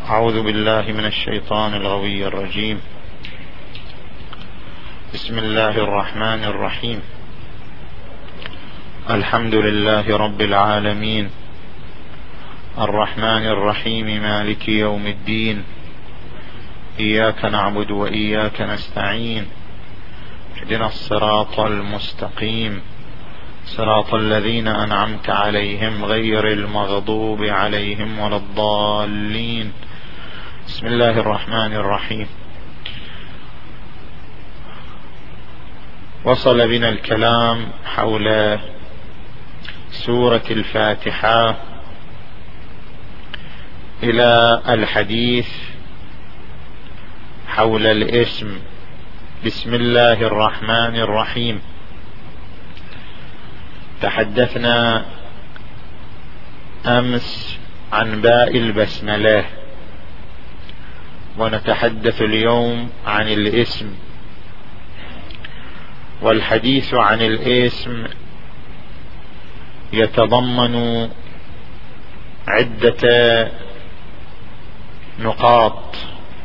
أعوذ بالله من الشيطان الغوي الرجيم. بسم الله الرحمن الرحيم. الحمد لله رب العالمين، الرحمن الرحيم، مالك يوم الدين. إياك نعبد وإياك نستعين، اهدنا الصراط المستقيم، صراط الذين أنعمت عليهم غير المغضوب عليهم ولا الضالين. بسم الله الرحمن الرحيم. وصل بنا الكلام حول سورة الفاتحة إلى الحديث حول الاسم بسم الله الرحمن الرحيم. تحدثنا أمس عن باء البسملة، ونتحدث اليوم عن الاسم. والحديث عن الاسم يتضمن عدة نقاط.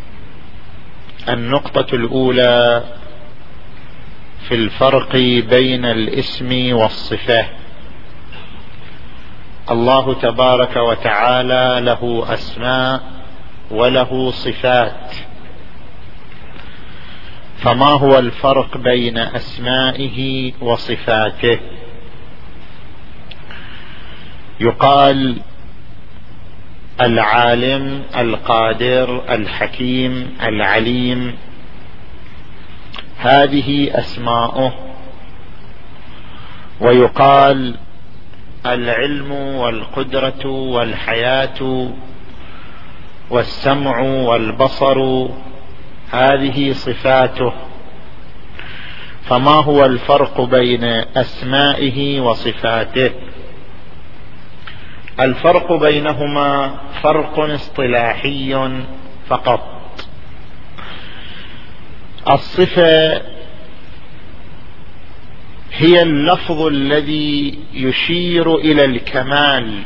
النقطة الأولى في الفرق بين الاسم والصفة. الله تبارك وتعالى له أسماء وله صفات، فما هو الفرق بين أسمائه وصفاته؟ يقال العالم، القادر، الحكيم، العليم، هذه أسماؤه. ويقال العلم والقدرة والحياة والسمع والبصر، هذه صفاته. فما هو الفرق بين أسمائه وصفاته؟ الفرق بينهما فرق اصطلاحي فقط. الصفة هي اللفظ الذي يشير إلى الكمال،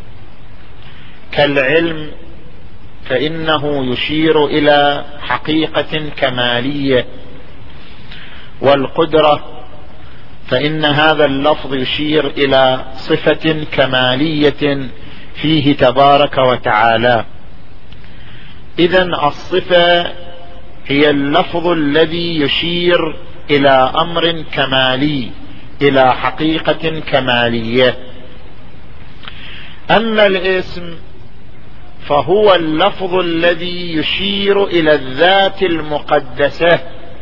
كالعلم فإنه يشير إلى حقيقة كمالية، والقدرة فإن هذا اللفظ يشير إلى صفة كمالية فيه تبارك وتعالى. إذن الصفة هي اللفظ الذي يشير إلى أمر كمالي، إلى حقيقة كمالية. أما الاسم فهو اللفظ الذي يشير إلى الذات المقدسة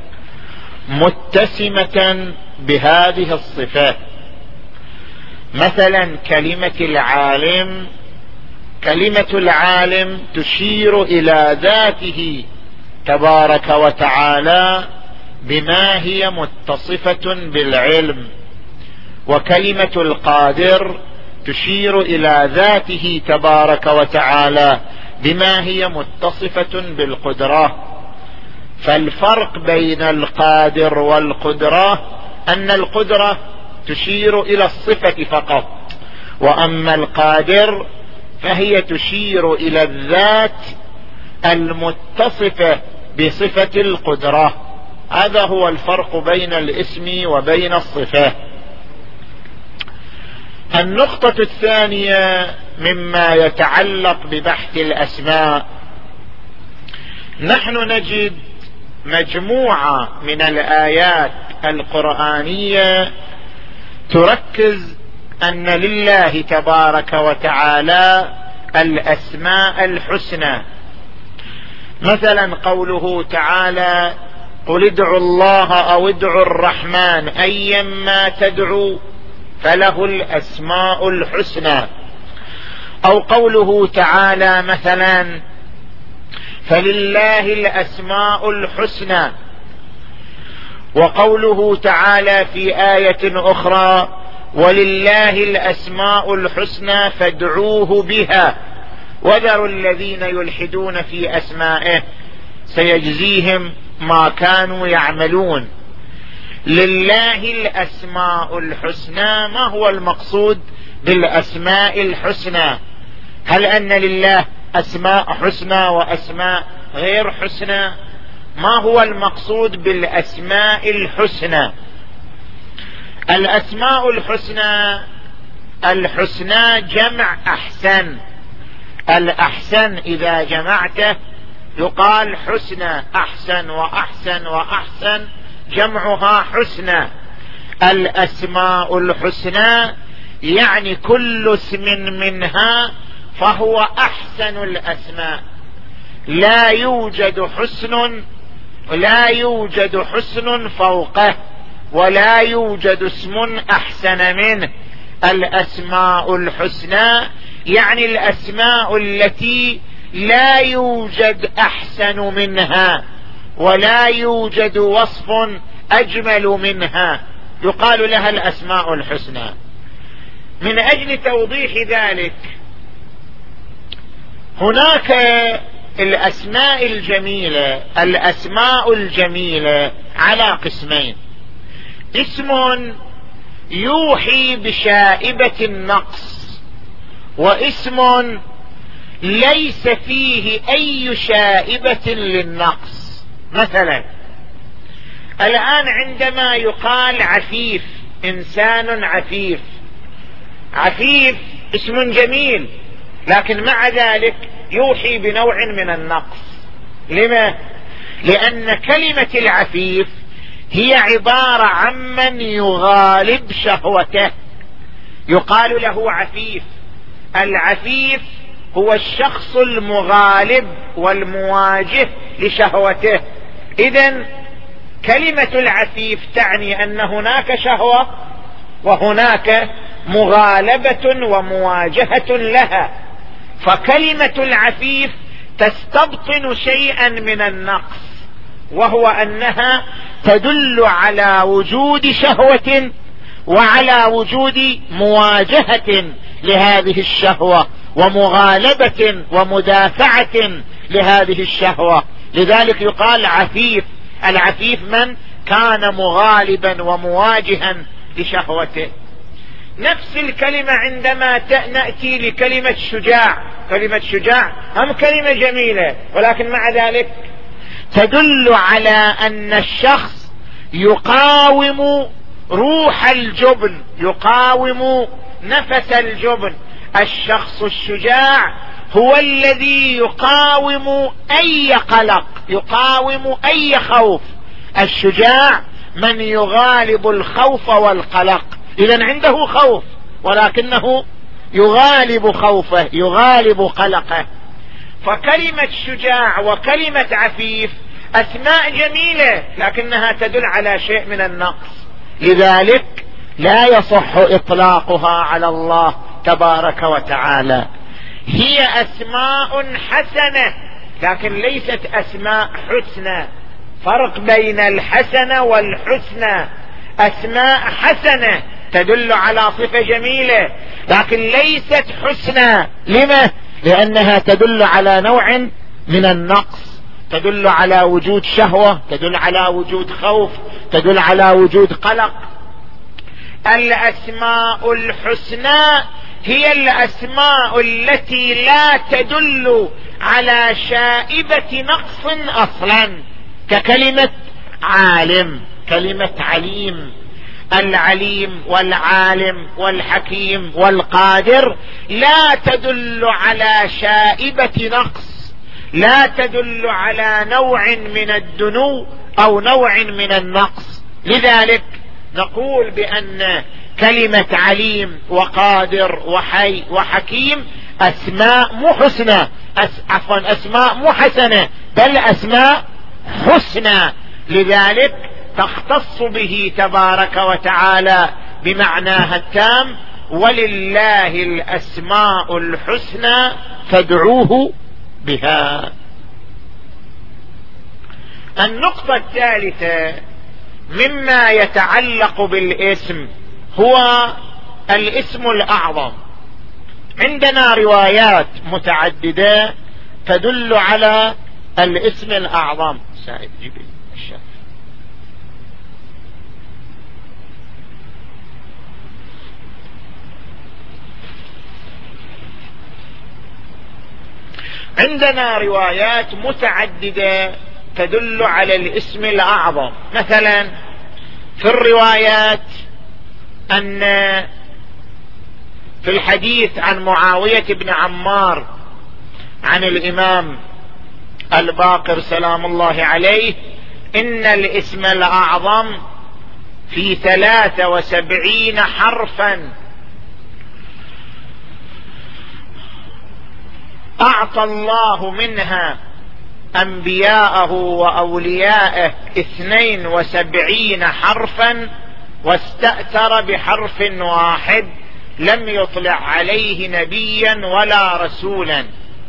متسمة بهذه الصفات. مثلا كلمة العالم، كلمة العالم تشير إلى ذاته تبارك وتعالى بما هي متصفة بالعلم، وكلمة القادر تشير إلى ذاته تبارك وتعالى بما هي متصفة بالقدرة. فالفرق بين القادر والقدرة أن القدرة تشير إلى الصفة فقط، وأما القادر فهي تشير إلى الذات المتصفة بصفة القدرة. هذا هو الفرق بين الاسم وبين الصفة. النقطة الثانية مما يتعلق ببحث الأسماء، نحن نجد مجموعة من الآيات القرآنية تركز أن لله تبارك وتعالى الأسماء الحسنى. مثلا قوله تعالى: قل ادعوا الله أو ادعوا الرحمن أيما تدعوا فله الأسماء الحسنى. أو قوله تعالى مثلا: فلله الأسماء الحسنى. وقوله تعالى في آية أخرى: ولله الأسماء الحسنى فادعوه بها وذروا الذين يلحدون في أسمائه سيجزيهم ما كانوا يعملون. لله الأسماء الحسنى، ما هو المقصود بالأسماء الحسنى؟ هل أن لله أسماء حسنى وأسماء غير حسنى. ما هو المقصود بالأسماء الحسنى؟ الأسماء الحسنى، الحسنى جمع أحسن. الأحسن إذا جمعته يقال حسنى، أحسن وأحسن وأحسن جمعها حسنى. الأسماء الحسنى يعني كل اسم منها فهو أحسن الأسماء. لا يوجد حسن فوقه، ولا يوجد اسم أحسن منه. الأسماء الحسنى يعني الأسماء التي لا يوجد أحسن منها ولا يوجد وصف أجمل منها، يقال لها الأسماء الحسنى. من أجل توضيح ذلك، هناك الأسماء الجميلة على قسمين: اسم يوحي بشائبة النقص، واسم ليس فيه أي شائبة للنقص. مثلا الآن عندما يقال عفيف، إنسان عفيف، عفيف اسم جميل، لكن مع ذلك يوحي بنوع من النقص. لما؟ لأن كلمة العفيف هي عبارة عمن يغالب شهوته، يقال له عفيف. العفيف هو الشخص المغالب والمواجه لشهوته. إذن كلمة العفيف تعني أن هناك شهوة وهناك مغالبة ومواجهة لها، فكلمة العفيف تستبطن شيئا من النقص، وهو أنها تدل على وجود شهوة وعلى وجود مواجهة لهذه الشهوة ومغالبة ومدافعة لهذه الشهوة. لذلك يقال عفيف. العفيف من كان مغالبا ومواجها لشهوته. نفس الكلمة عندما نأتي لكلمة شجاع، كلمة شجاع هم كلمة جميلة، ولكن مع ذلك تدل على أن الشخص يقاوم روح الجبن، يقاوم نفس الجبن. الشخص الشجاع هو الذي يقاوم أي قلق، يقاوم أي خوف. الشجاع من يغالب الخوف والقلق. إذن عنده خوف ولكنه يغالب خوفه، يغالب قلقه. فكلمة شجاع وكلمة عفيف أسماء جميلة، لكنها تدل على شيء من النقص، لذلك لا يصح إطلاقها على الله تبارك وتعالى. هي أسماء حسنة لكن ليست أسماء حسنى. فرق بين الحسنة والحسنى. أسماء حسنة تدل على صفة جميلة لكن ليست حسنى. لما؟ لأنها تدل على نوع من النقص، تدل على وجود شهوة، تدل على وجود خوف، تدل على وجود قلق. الأسماء الحسنى هي الأسماء التي لا تدل على شائبة نقص أصلا، ككلمة عالم، كلمة عليم. العليم والعالم والحكيم والقادر لا تدل على شائبة نقص، لا تدل على نوع من الدنو أو نوع من النقص. لذلك نقول بأن كلمة عليم وقادر وحي وحكيم أسماء مو حسنى، عفوا أسماء مو حسنة بل أسماء حسنى، لذلك تختص به تبارك وتعالى بمعناها التام: ولله الأسماء الحسنى فادعوه بها. النقطة الثالثة مما يتعلق بالاسم هو الاسم الأعظم. عندنا روايات متعددة تدل على الاسم الأعظم. سعيد جيبي الشاف. عندنا روايات متعددة تدل على الاسم الأعظم. مثلا في الروايات أن في الحديث عن معاوية بن عمار عن الإمام الباقر سلام الله عليه إن الاسم الأعظم في 73 حرفا أعطى الله منها أنبياءه وأولياءه 72 حرفا واستأثر بحرف واحد لم يطلع عليه نبيا ولا رسولا.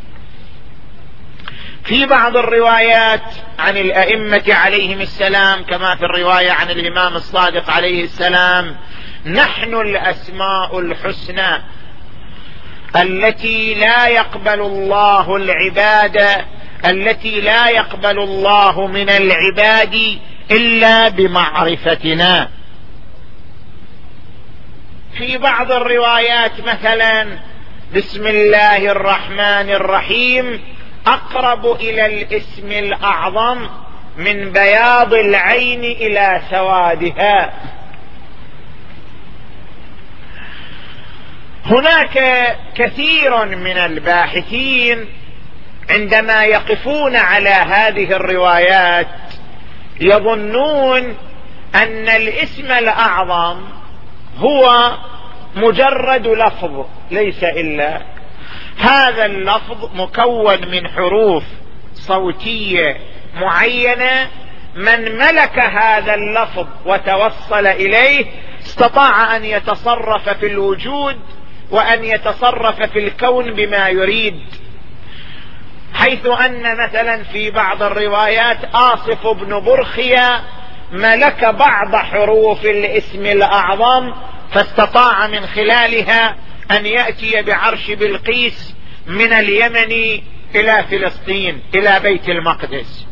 في بعض الروايات عن الأئمة عليهم السلام كما في الرواية عن الإمام الصادق عليه السلام نحن الأسماء الحسنى التي لا يقبل الله العبادة التي لا يقبل الله من العباد إلا بمعرفتنا. في بعض الروايات مثلا بسم الله الرحمن الرحيم أقرب إلى الاسم الأعظم من بياض العين إلى سوادها. هناك كثير من الباحثين عندما يقفون على هذه الروايات يظنون أن الاسم الأعظم هو مجرد لفظ، ليس إلا هذا اللفظ مكون من حروف صوتية معينة، من ملك هذا اللفظ وتوصل إليه استطاع أن يتصرف في الوجود وأن يتصرف في الكون بما يريد. حيث أن مثلا في بعض الروايات آصف بن برخيا ملك بعض حروف الاسم الأعظم فاستطاع من خلالها أن يأتي بعرش بلقيس من اليمن إلى فلسطين إلى بيت المقدس.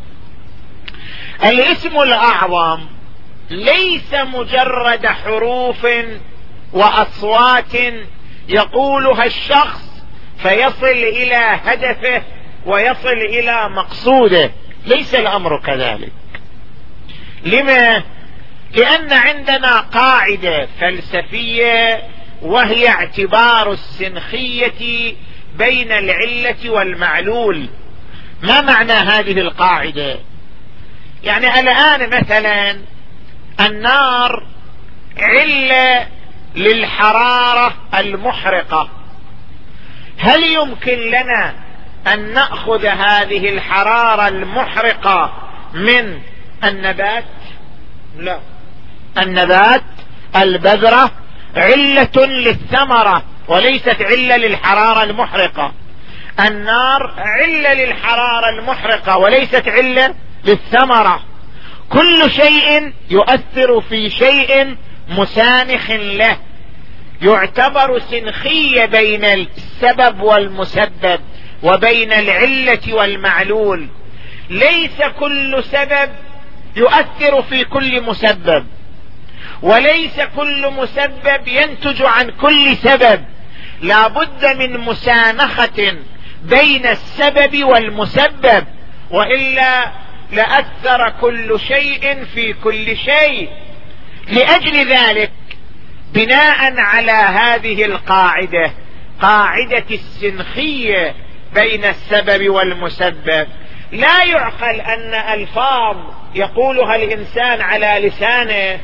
الاسم الأعظم ليس مجرد حروف وأصوات يقولها الشخص فيصل إلى هدفه ويصل إلى مقصوده، ليس الأمر كذلك. لما؟ لأن عندنا قاعدة فلسفية وهي اعتبار السنخية بين العلة والمعلول. ما معنى هذه القاعدة؟ يعني الآن مثلا النار علة للحرارة المحرقة، هل يمكن لنا أن نأخذ هذه الحرارة المحرقة من النبات؟ لا، النبات البذرة علة للثمرة وليست علة للحرارة المحرقة. النار علة للحرارة المحرقة وليست علة للثمرة. كل شيء يؤثر في شيء مسانخ له، يعتبر سنخية بين السبب والمسبب وبين العلة والمعلول. ليس كل سبب يؤثر في كل مسبب، وليس كل مسبب ينتج عن كل سبب. لا بد من مسانخة بين السبب والمسبب، وإلا لأثر كل شيء في كل شيء. لأجل ذلك بناء على هذه القاعدة، قاعدة السنخية بين السبب والمسبب، لا يعقل أن ألفاظ يقولها الإنسان على لسانه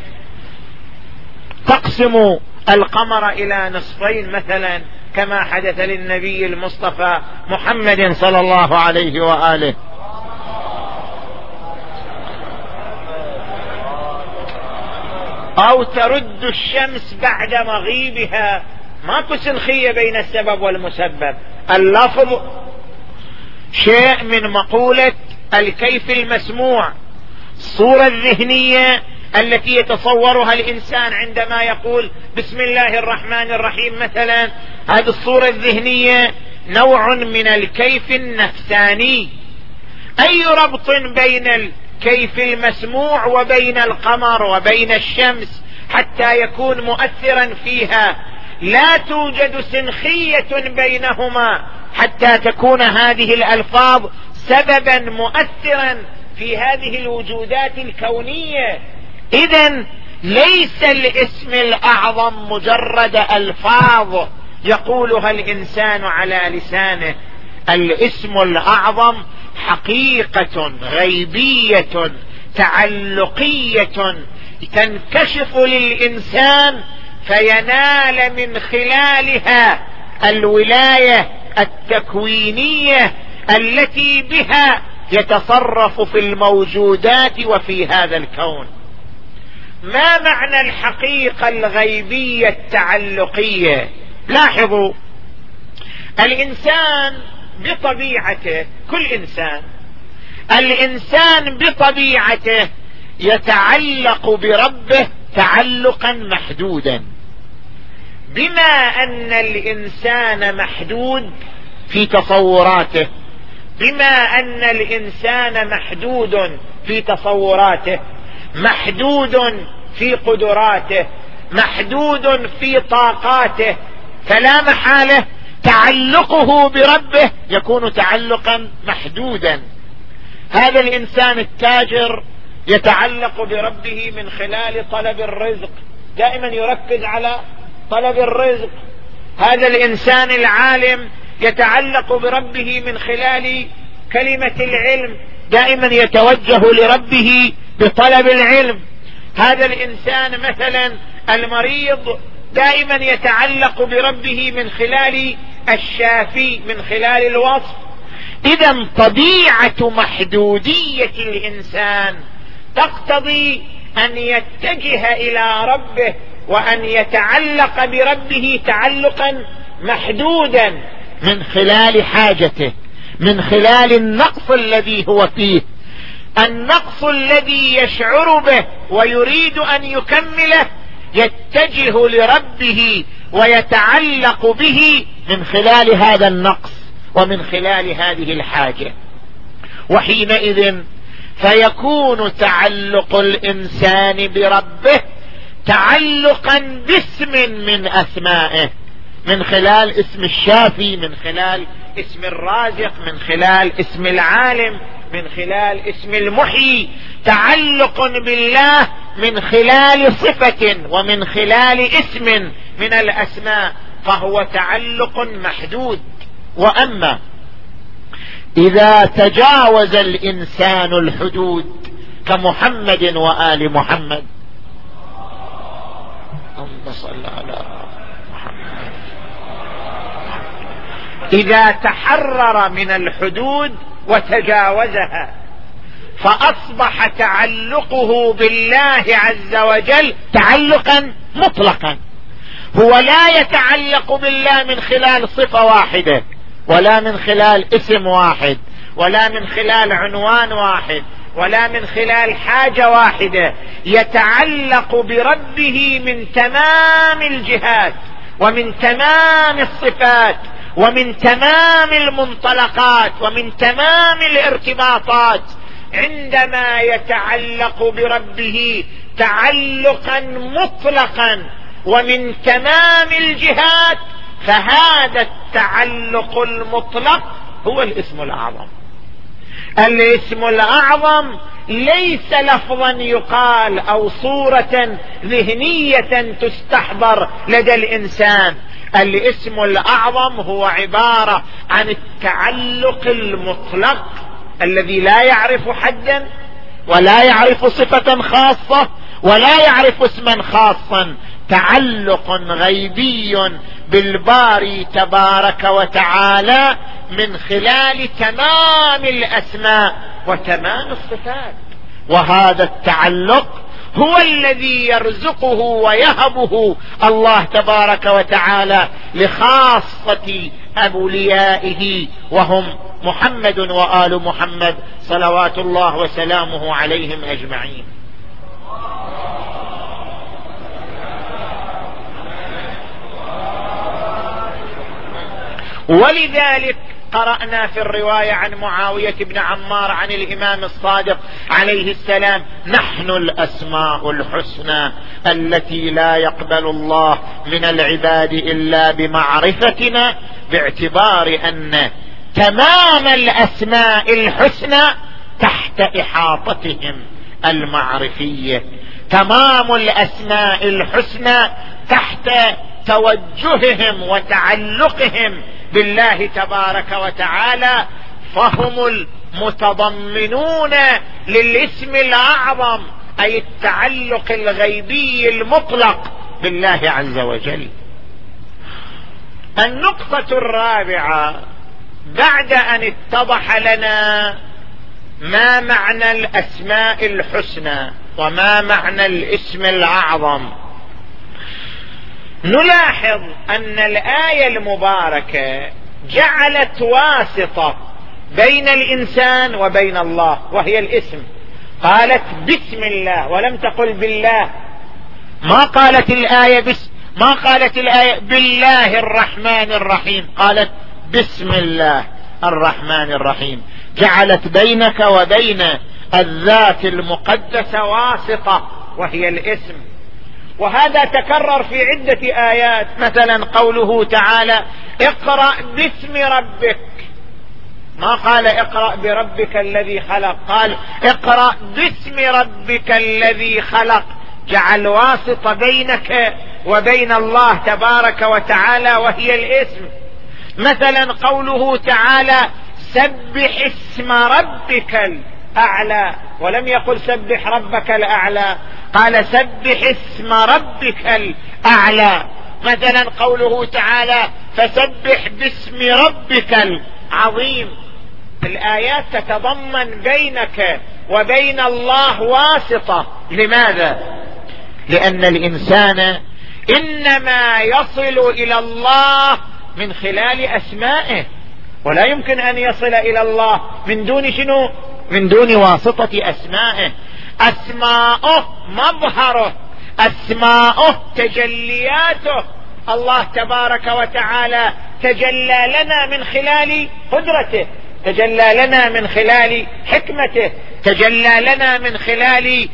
تقسم القمر إلى نصفين مثلا كما حدث للنبي المصطفى محمد صلى الله عليه وآله، أو ترد الشمس بعد مغيبها. ماكو سنخية بين السبب والمسبب. اللفظ شيء من مقولة الكيف المسموع، الصورة الذهنية التي يتصورها الإنسان عندما يقول بسم الله الرحمن الرحيم مثلا. هذه الصورة الذهنية نوع من الكيف النفساني. أي ربط بين الكيف المسموع وبين القمر وبين الشمس حتى يكون مؤثرا فيها؟ لا توجد سنخية بينهما حتى تكون هذه الألفاظ سببا مؤثرا في هذه الوجودات الكونية. إذن ليس الاسم الأعظم مجرد ألفاظ يقولها الإنسان على لسانه. الاسم الأعظم حقيقة غيبية تعلقية تنكشف للإنسان فينال من خلالها الولاية التكوينية التي بها يتصرف في الموجودات وفي هذا الكون. ما معنى الحقيقة الغيبية التعلقية؟ لاحظوا، الإنسان بطبيعته، كل الإنسان بطبيعته يتعلق بربه تعلقا محدودا. بما أن الإنسان محدود في تصوراته، بما أن الإنسان محدود في تصوراته، محدود في قدراته، محدود في طاقاته، فلا محالة تعلقه بربه يكون تعلقا محدودا. هذا الإنسان التاجر يتعلق بربه من خلال طلب الرزق، دائما يركز على طلب الرزق. هذا الإنسان العالم يتعلق بربه من خلال كلمة العلم، دائما يتوجه لربه بطلب العلم. هذا الإنسان مثلا المريض دائما يتعلق بربه من خلال الشافي، من خلال الوصف. إذن طبيعة محدودية الإنسان تقتضي أن يتجه إلى ربه وأن يتعلق بربه تعلقا محدودا من خلال حاجته، من خلال النقص الذي هو فيه، النقص الذي يشعر به ويريد أن يكمله، يتجه لربه ويتعلق به من خلال هذا النقص ومن خلال هذه الحاجة. وحينئذ فيكون تعلق الإنسان بربه تعلقا باسم من أسمائه، من خلال اسم الشافي، من خلال اسم الرازق، من خلال اسم العالم، من خلال اسم المحيي، تعلق بالله من خلال صفة ومن خلال اسم من الأسماء، فهو تعلق محدود. وأما إذا تجاوز الإنسان الحدود كمحمد وآل محمد، اللهم صل على محمد، إذا تحرر من الحدود وتجاوزها فأصبح تعلقه بالله عز وجل تعلقا مطلقا. هو لا يتعلق بالله من خلال صفة واحدة، ولا من خلال اسم واحد، ولا من خلال عنوان واحد، ولا من خلال حاجة واحدة. يتعلق بربه من تمام الجهات ومن تمام الصفات ومن تمام المنطلقات ومن تمام الارتباطات. عندما يتعلق بربه تعلقا مطلقا ومن تمام الجهات، فهذا التعلق المطلق هو الاسم الأعظم. الاسم الأعظم ليس لفظا يقال أو صورة ذهنية تستحضر لدى الإنسان. الاسم الأعظم هو عبارة عن التعلق المطلق الذي لا يعرف حدا ولا يعرف صفة خاصة ولا يعرف اسما خاصا، تعلق غيبي بالباري تبارك وتعالى من خلال تمام الأسماء وتمام الصفات. وهذا التعلق هو الذي يرزقه ويهبه الله تبارك وتعالى لخاصة أوليائه وهم محمد وآل محمد صلوات الله وسلامه عليهم أجمعين. ولذلك قرأنا في الرواية عن معاوية بن عمار عن الإمام الصادق عليه السلام: نحن الأسماء الحسنى التي لا يقبل الله من العباد إلا بمعرفتنا، باعتبار أن تمام الأسماء الحسنى تحت إحاطتهم المعرفية، تمام الأسماء الحسنى تحت توجههم وتعلقهم بالله تبارك وتعالى، فهم المتضمنون للاسم الأعظم، أي التعلق الغيبي المطلق بالله عز وجل. النقطة الرابعة: بعد أن اتضح لنا ما معنى الأسماء الحسنى وما معنى الاسم الأعظم، نلاحظ أن الآية المباركة جعلت واسطة بين الإنسان وبين الله، وهي الاسم. قالت بسم الله ولم تقل بالله. ما قالت الآية بالله الرحمن الرحيم، قالت بسم الله الرحمن الرحيم. جعلت بينك وبين الذات المقدسة واسطة وهي الاسم، وهذا تكرر في عدة آيات. مثلا قوله تعالى: اقرأ باسم ربك، ما قال اقرأ بربك الذي خلق، قال اقرأ باسم ربك الذي خلق، جعل واسطة بينك وبين الله تبارك وتعالى وهي الاسم. مثلا قوله تعالى: سبح اسم ربك الأعلى، ولم يقل سبح ربك الأعلى، قال سبح اسم ربك الأعلى. مثلا قوله تعالى: فسبح باسم ربك العظيم. الآيات تتضمن بينك وبين الله واسطة. لماذا؟ لأن الإنسان إنما يصل إلى الله من خلال أسمائه، ولا يمكن أن يصل إلى الله من دون شنو؟ من دون واسطة أسمائه. أسماؤه مظهره، أسماؤه تجلياته. الله تبارك وتعالى تجلى لنا من خلال قدرته، تجلى لنا من خلال حكمته، تجلى لنا من خلال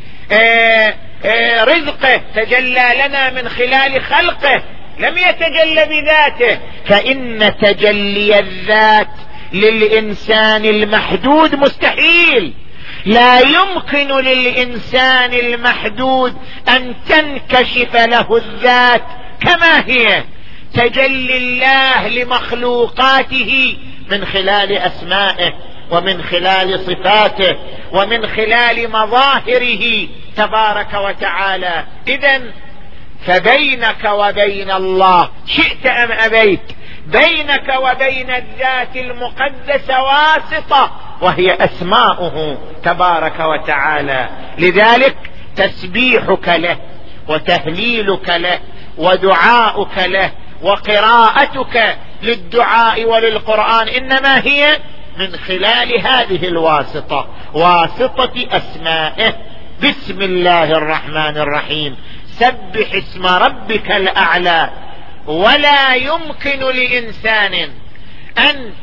رزقه، تجلى لنا من خلال خلقه، لم يتجلى بذاته. فإن تجلي الذات للإنسان المحدود مستحيل. لا يمكن للإنسان المحدود أن تنكشف له الذات كما هي. تجلي الله لمخلوقاته من خلال أسمائه ومن خلال صفاته ومن خلال مظاهره تبارك وتعالى. إذن فبينك وبين الله شئت أم أبيت، بينك وبين الذات المقدسة واسطة وهي أسماؤه تبارك وتعالى. لذلك تسبيحك له وتهليلك له ودعاؤك له وقراءتك للدعاء وللقرآن إنما هي من خلال هذه الواسطة، واسطة أسمائه. بسم الله الرحمن الرحيم، سبح اسم ربك الأعلى. ولا يمكن لإنسان أن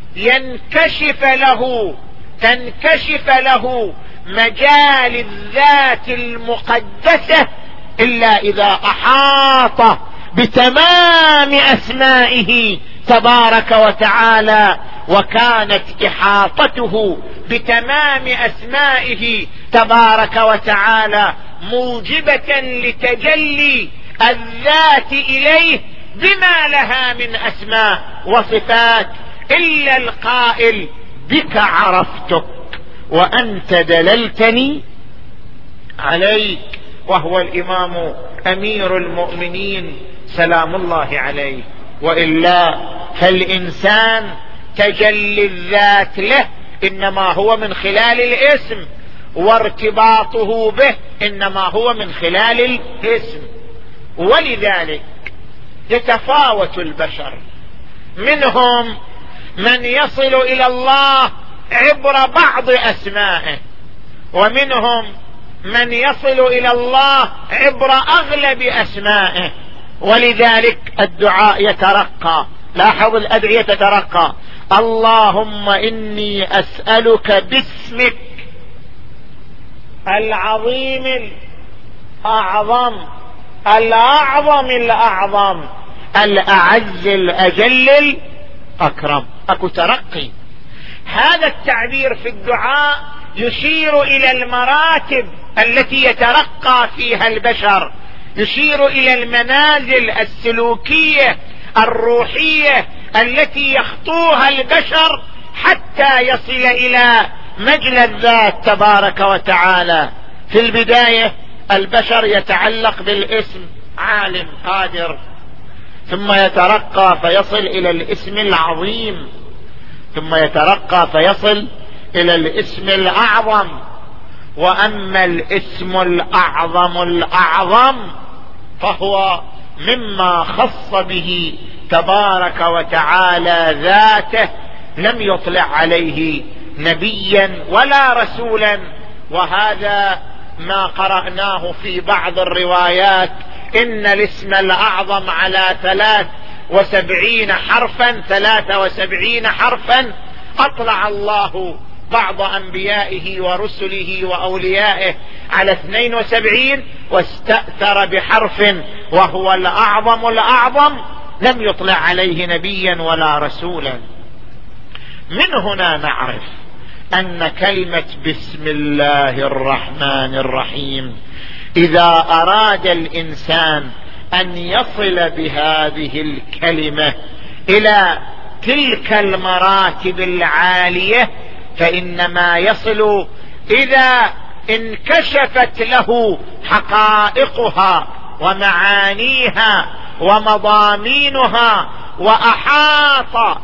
تنكشف له مجال الذات المقدسة إلا إذا أحاط بتمام أسمائه تبارك وتعالى، وكانت إحاطته بتمام أسمائه تبارك وتعالى موجبة لتجلي الذات إليه بما لها من أسماء وصفات، إلا القائل بك عرفتك وأنت دللتني عليك، وهو الإمام أمير المؤمنين سلام الله عليه. وإلا فالإنسان تجلي الذات له إنما هو من خلال الاسم، وارتباطه به إنما هو من خلال الاسم. ولذلك يتفاوت البشر، منهم من يصل إلى الله عبر بعض أسمائه، ومنهم من يصل إلى الله عبر أغلب أسمائه. ولذلك الدعاء يترقى لاحظ الأدعية تترقى: اللهم إني أسألك باسمك العظيم الأعظم الأعظم الأعظم الأعز الأجل الأكرم. أكو ترقي. هذا التعبير في الدعاء يشير إلى المراتب التي يترقى فيها البشر، يشير إلى المنازل السلوكية الروحية التي يخطوها البشر حتى يصل إلى مجلى الذات تبارك وتعالى. في البداية البشر يتعلق بالاسم عالم قادر، ثم يترقى فيصل إلى الاسم العظيم، ثم يترقى فيصل إلى الاسم الأعظم. وأما الاسم الأعظم الأعظم فهو مما خص به تبارك وتعالى ذاته، لم يطلع عليه نبيا ولا رسولا. وهذا ما قرأناه في بعض الروايات: إن الاسم الأعظم على 73 حرفا أطلع الله بعض أنبيائه ورسله وأوليائه على 72 واستأثر بحرف وهو الأعظم الأعظم لم يطلع عليه نبيا ولا رسولا. من هنا نعرف أن كلمة بسم الله الرحمن الرحيم إذا أراد الإنسان أن يصل بهذه الكلمة إلى تلك المراتب العالية فإنما يصل إذا انكشفت له حقائقها ومعانيها ومضامينها، وأحاط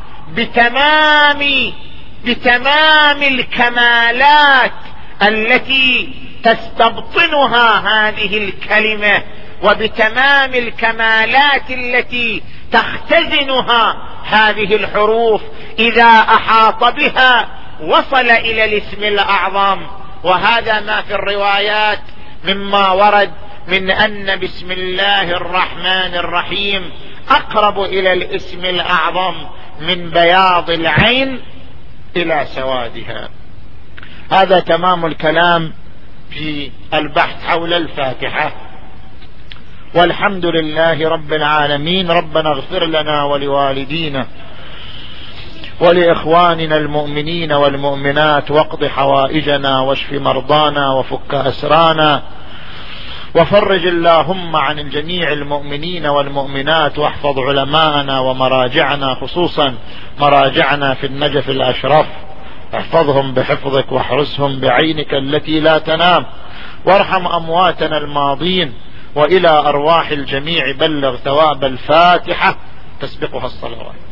بتمام الكمالات التي تستبطنها هذه الكلمة، وبتمام الكمالات التي تختزنها هذه الحروف. إذا أحاط بها وصل إلى الاسم الأعظم. وهذا ما في الروايات مما ورد من أن بسم الله الرحمن الرحيم أقرب إلى الاسم الأعظم من بياض العين إلى سوادها. هذا تمام الكلام في البحث حول الفاتحة. والحمد لله رب العالمين. ربنا اغفر لنا ولوالدينا ولإخواننا المؤمنين والمؤمنات، واقض حوائجنا واشف مرضانا وفك أسرانا، وفرج اللهم عن الجميع المؤمنين والمؤمنات، واحفظ علماءنا ومراجعنا، خصوصا مراجعنا في النجف الأشرف، احفظهم بحفظك واحرسهم بعينك التي لا تنام، وارحم أمواتنا الماضين، وإلى أرواح الجميع بلغ ثواب الفاتحة تسبقها الصلوات.